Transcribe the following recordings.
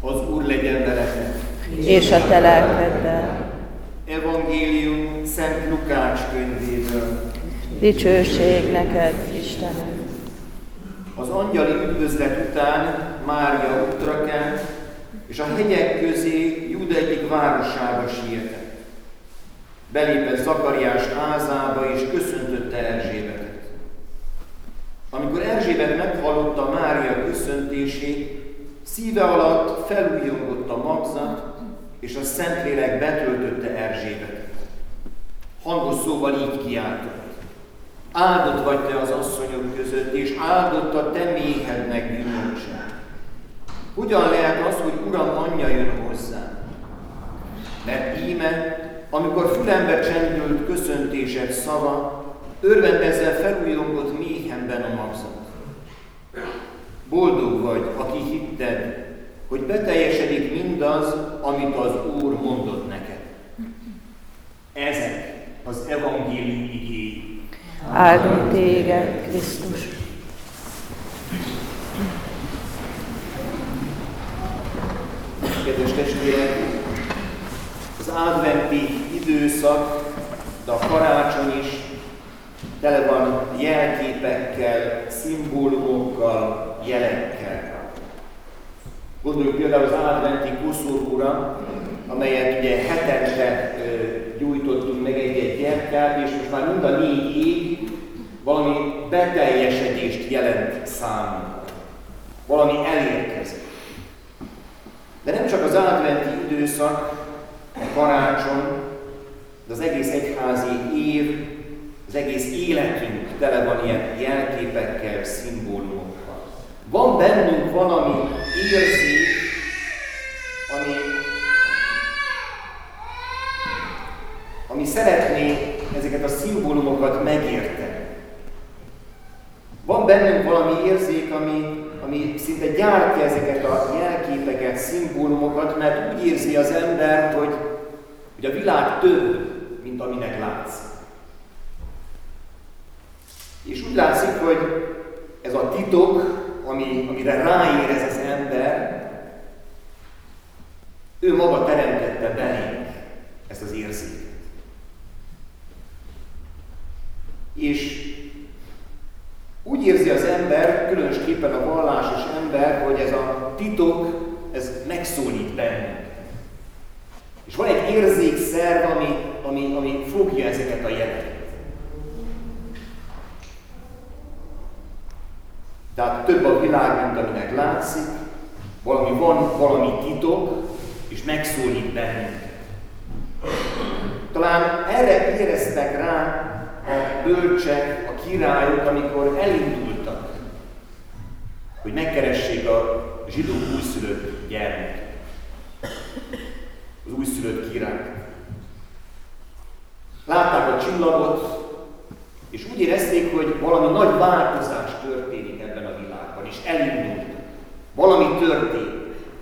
Az Úr legyen veletek. És a te lelkeddel. Evangélium Szent Lukács könyvéből. Dicsőség neked, Istenem! Az angyali üdvözlet után Mária útra kelt, és a hegyek közé Júda egyik városába sietett. Belépett Zakariás házába, és köszöntötte Erzsébetet. Amikor Erzsébet meghallotta Mária köszöntését, szíve alatt felújjongott a magzat, és a Szentlélek betöltötte Erzsébetet. Hangos szóval így kiáltott: áldott vagy te az asszonyok között, és áldott a te méhednek gyümölcse. Hogyan lehet az, hogy Uram anyja jön hozzám? Mert íme, amikor fülembe csendült köszöntésed szava, örvendezzel felújongott méhemben a magzat. Boldog vagy, aki hitted, hogy beteljesedik mindaz, amit az Úr mondott neked. Ezek az evangélium igéi. Áldunk téged, Krisztus! Kedves testvérek, az adventi időszak, de a karácsony is tele van jelképekkel, szimbólumokkal, jelekkel. Gondoljuk például az adventi koszorúra, amelyet ugye hetente gyújtottunk meg egy-egy gyertyát, és most már mind a 4 év valami beteljesedést jelent számunkra. Valami elérkezett. De nem csak az adventi időszak, a karácsony, de az egész egyházi év, az egész életünk tele van ilyen jelképekkel, szimbólumokkal. Van bennünk valami érzék, ami szeretné ezeket a szimbólumokat megérteni. Van bennünk valami érzék, ami szinte gyártja ezeket a jelképeket, szimbólumokat, mert úgy érzi az ember, hogy a világ több, mint aminek látszik. És úgy látszik, hogy ez a titok, amire ráérez az ember, ő maga teremtette belénk ezt az érzéket. És úgy érzi az ember, különösképpen a vallásos ember, hogy ez a titok, ez megszólít bennünk. És van egy érzékszerv, ami fogja ezeket a jeleket. Tehát több a világ, mint aminek látszik, valami titok, és megszólít bennünket. Talán erre éreztek rá a bölcsek, a királyok, amikor elindultak, hogy megkeressék a zsidók újszülött gyermeket, az újszülött királyt. Látták a csillagot, és úgy érezték, hogy valami nagy változás történik ebben a világban, és elindultak. Valami történt.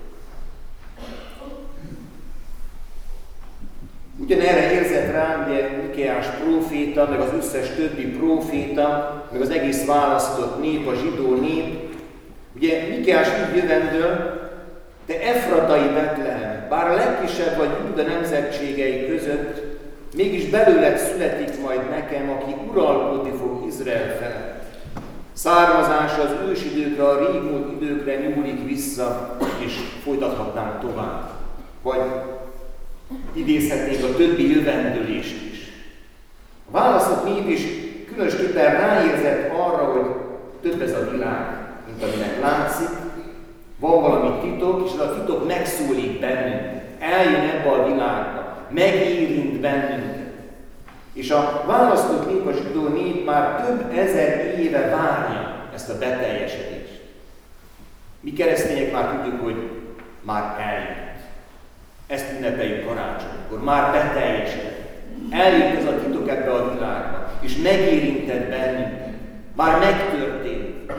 Ugyanerre érzett rá ugye Mikéás próféta, meg az összes többi próféta, meg az egész választott nép, a zsidó nép. Ugye Mikéás így jövendől: te efratai Betlehem, bár a legkisebb vagy Júda nemzetségei között, mégis belőled születik majd nekem, aki uralkodni fog Izrael felett. Származása az ősidőkre, a régmúlt időkre nyúlik vissza, és folytathatnánk tovább. Vagy idézhetnénk a többi jövendőlést is. A választott nép is különösképpen ráérzett arra, hogy több ez a világ, mint aminek látszik. Van valami titok, és a titok megszólít bennünket. Eljön ebbe a világba, megérint bennünket. És a választott nép, a zsidó nép már több ezer éve várja ezt a beteljesedést. Mi keresztények már tudjuk, hogy már eljött. Ezt ünnepeljük karácsonykor, már beteljesedett. Eljött ez a titok ebbe a világba, és megérintett bennünket. Már megtörtént.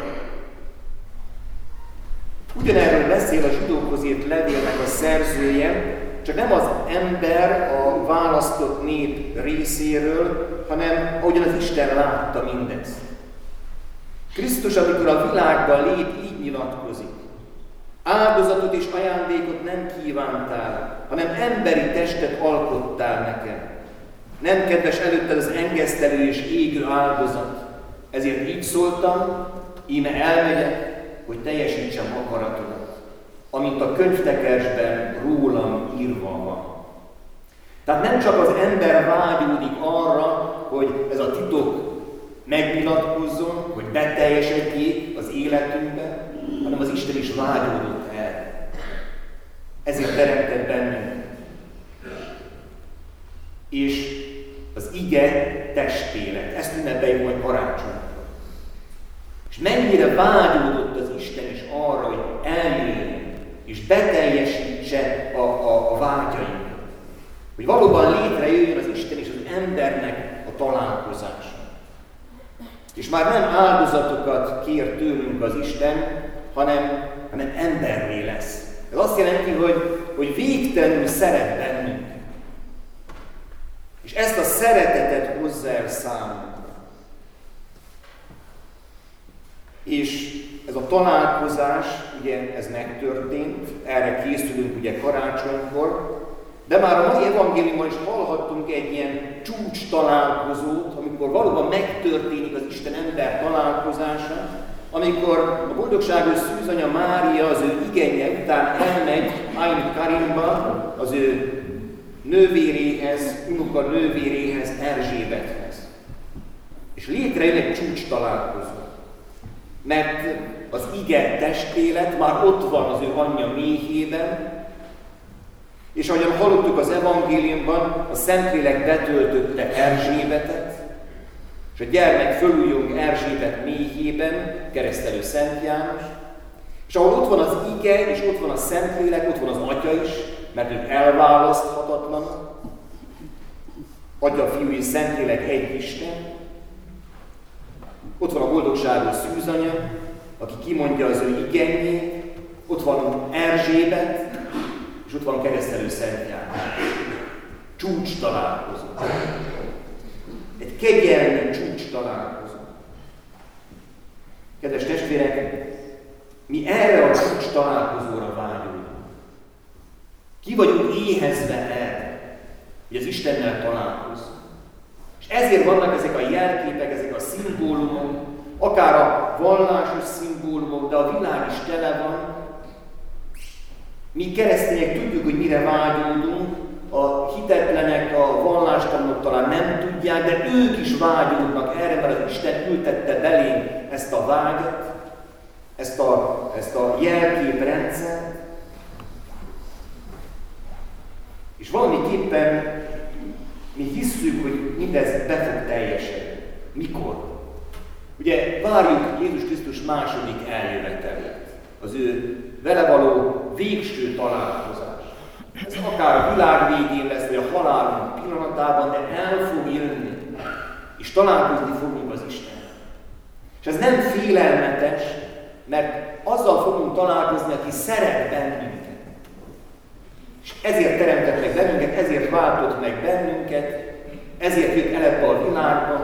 Ugyanerről beszél a zsidókhoz írt levélnek a szerzője, csak nem az ember, a választott nép részéről, hanem ahogyan az Isten látta mindezt. Krisztus, amikor a világban lép, így nyilatkozik. Áldozatot és ajándékot nem kívántál, hanem emberi testet alkottál nekem. Nem kedves előtted az engesztelő és égő áldozat. Ezért így szóltam, íme elmegyek, hogy teljesítsem akaratodat, amint a könyvtekersben rólam írva van. Tehát nem csak az ember vágyódik arra, hogy ez a titok megnyilatkozzon, hogy beteljesedjék az életünkben, hanem az Isten is vágyódott erre. Ezért teremtett bennünk. És az ige testélet, ezt ünnepeljük majd karácsonykor. És mennyire vágyódott az Isten is arra, hogy eljöjjön és beteljesítse a vágyainkat. Hogy valóban létrejöjjön az Isten és az embernek a találkozása. És már nem áldozatokat kér tőlünk az Isten, hanem emberré lesz. Ez azt jelenti, hogy végtelenül szeret bennünk. És ezt a szeretetet hozza el számunkra. És ez a találkozás, ugye ez megtörtént, erre készülünk ugye karácsonykor, de már a mai evangéliumban is hallhattunk egy ilyen csúcs találkozót, amikor valóban megtörténik az Isten-ember találkozása, amikor a boldogságos szűzanya Mária az ő igénye után elmegy Ain Karimba, az ő nővéréhez, unoka nővéréhez, Erzsébethez. És létrejön egy csúcs találkozó. Mert az ige testélet már ott van az ő anyja méhében, és ahogyan hallottuk az evangéliumban, a Szentlélek betöltötte Erzsébetet, és a gyermek fölújjong Erzsébet méhében, keresztelő Szent János, és ahol ott van az ige, és ott van a Szentlélek, ott van az Atya is, mert ők elválaszthatatlanok. Atya, Fiú és Szentlélek egy Isten. Ott van a boldogságos szűzanya, aki kimondja az ő igényét, ott van Erzsébet, és ott van keresztelő Szent János. Csúcs találkozó. Egy kegyelmi csúcs találkozó. Kedves testvérek, mi erre a csúcs találkozóra vágyunk. Ki vagyunk éhezve erre, hogy az Istennel találkozzunk. És ezért vannak ezek a jelképek, ezek a szimbólumok, akár a vallásos szimbólumok, de a világ is tele van. Mi keresztények tudjuk, hogy mire vágyódunk, a hitetlenek, a vallástalanok talán nem tudják, de ők is vágyódnak erre, mert az Isten ültette belénk ezt a vágyat, ezt a jelképrendszert. És valamiképpen mi hisszük, hogy mindez be fog teljesedni. Mikor? Ugye várjuk Jézus Krisztus második eljövetelét, az ő vele való végső találkozás. Ez akár a világ végén lesz, vagy a halálunk pillanatában, de el fog jönni, és találkozni fogunk az Istennel. És ez nem félelmetes, mert azzal fogunk találkozni, aki szeret bennünket. És ezért teremtett meg bennünket, ezért váltott meg bennünket, ezért jött el ebbe a világban.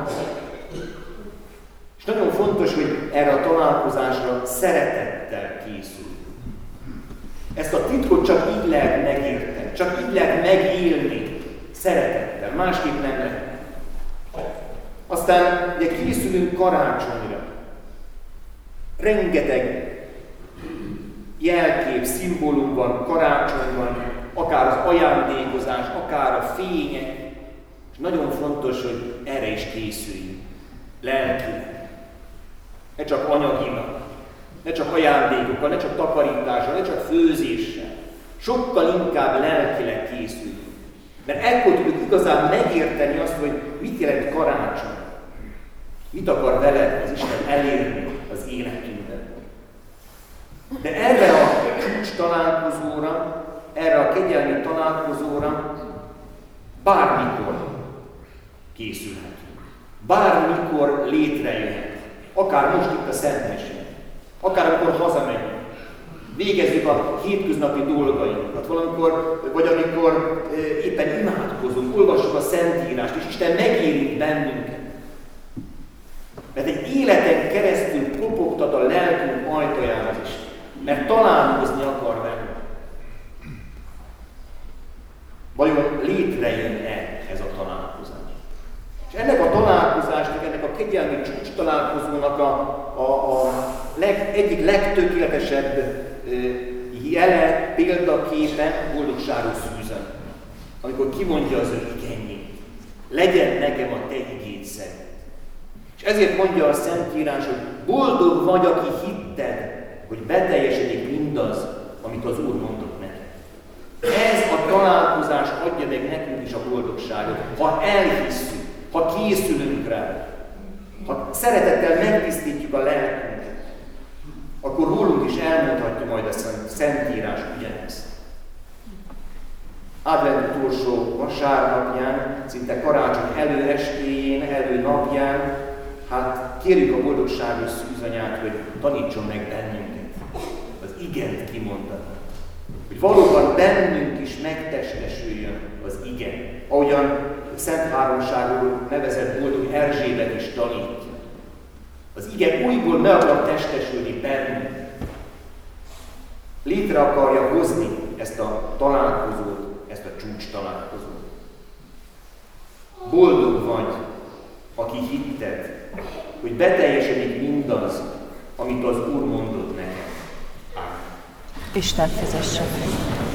És nagyon fontos, hogy erre a találkozásra szeretettel készül. Ezt a titkot csak így lehet megérteni, csak így lehet megélni szeretettel, másképp nem lehet. Aztán ugye készülünk karácsonyra. Rengeteg jelkép, szimbólum van karácsonyban, akár az ajándékozás, akár a fények. És nagyon fontos, hogy erre is készüljünk. Lelkileg. Ne csak anyagilag, ne csak ajándékokkal, ne csak takarítással, ne csak főzéssel. Sokkal inkább lelkileg készüljünk. Mert ekkor tudjuk igazán megérteni azt, hogy mit jelent karácsony. Mit akar veled az Isten elérni az életünkben. De erre a csúcs találkozóra, erre a kegyelmi találkozóra bármikor készülhetünk. Bármikor létrejöhet. Akár most itt a Szent Mesén, akár amikor hazamegyünk. Végezzük a hétköznapi dolgainkat, valamikor, vagy amikor éppen imádkozunk, olvassuk a Szentírást, és Isten megérint bennünket. Mert egy életen keresztül kopogtat a lelkünk ajtaján az Isten. mert találkozni akar velünk. Vajon létrejön-e ez a találkozás? És ennek a találkozásnak, ennek a kegyelmi csúcs találkozónak egyik legtökéletesebb jele, példaképe boldogságos Szűzen, amikor kimondja az ő igényét. Legyen nekem a te igéd szerint. És ezért mondja a Szentírás, hogy boldog vagy, aki hitted, hogy beteljesedik mindaz, amit az Úr mondott neked. Ez a találkozás adja meg nekünk is a boldogságot, ha elhisszük, ha készülünk rá, ha szeretettel megtisztítjuk a lelkünket, akkor rólunk is elmondhatja majd a Szentírás ugyanezt. Advent utolsó vasárnapján, szinte karácsony előestéjén, előnapján, hát kérjük a boldogságos Szűzanyát, hogy tanítson meg bennünket az igent kimondani. Hogy valóban bennünk is megtestesüljön az igen, ahogyan Szent Háromságról nevezett boldog Erzsébet is tanítja. Az igen újból meg akar testesülni bennünk. Létre akarja hozni ezt a találkozót, ezt a csúcs találkozót. Boldog vagy, aki hitted, hogy beteljesedik mindaz, amit az Úr mondott neked. Amen. Isten fizesse meg.